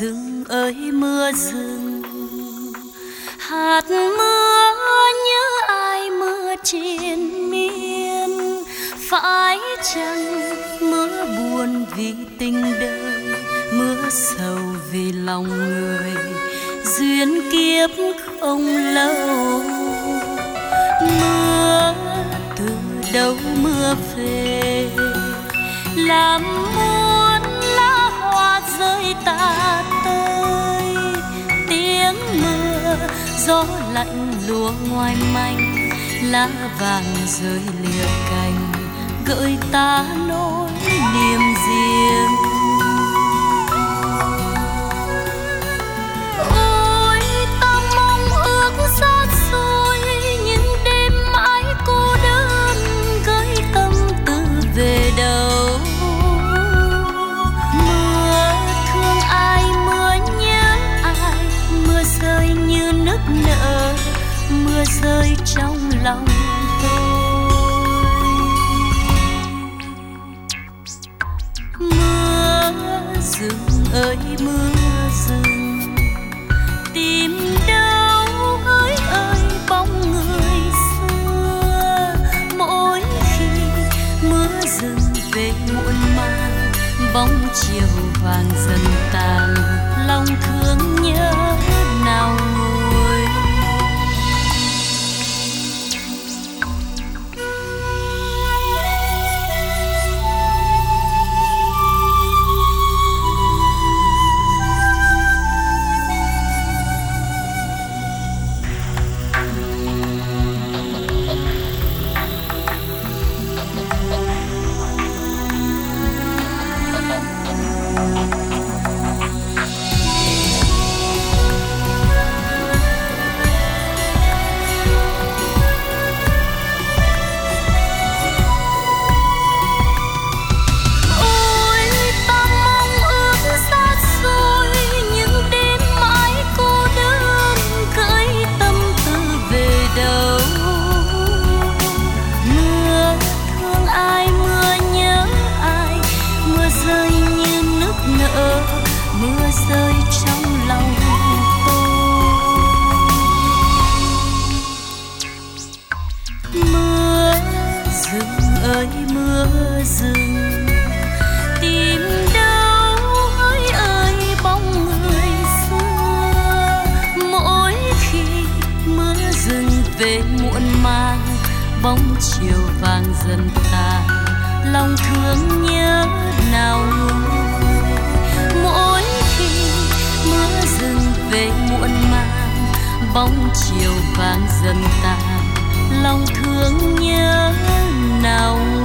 rừng ơi mưa rừng, hạt mưa nhớ ai mưa triền miên. Phải chăng mưa buồn vì tình đời, mưa sầu vì lòng người, duyên kiếp không lâu. Mưa từ đâu mưa về, làm muôn lá hoa rơi tả tơi. Tiếng mưa gió lạnh lùa ngoài manh, lá vàng rơi lìa cành, gợi ta nỗi niềm riêng. Ôi ta mong ước xa xôi những đêm mãi cô đơn, gửi tâm tư về đâu. Mưa thương ai mưa nhớ ai, mưa rơi như nước nở, mưa rơi trong lòng tôi. Mưa rừng ơi mưa rừng, tìm đâu ơi bóng người xưa. Mỗi khi mưa rừng về muộn màng, bóng chiều vàng dần tàn, lòng thương nhớ nào nguôi. Mưa rừng tìm đâu ơi bóng người xưa. Mỗi khi mưa rừng về muộn màng, bóng chiều vàng dần tàn, lòng thương nhớ nào nguôi. Mỗi khi mưa rừng về muộn màng, bóng chiều vàng dần tàn, lòng thương nhớ nào nguôi.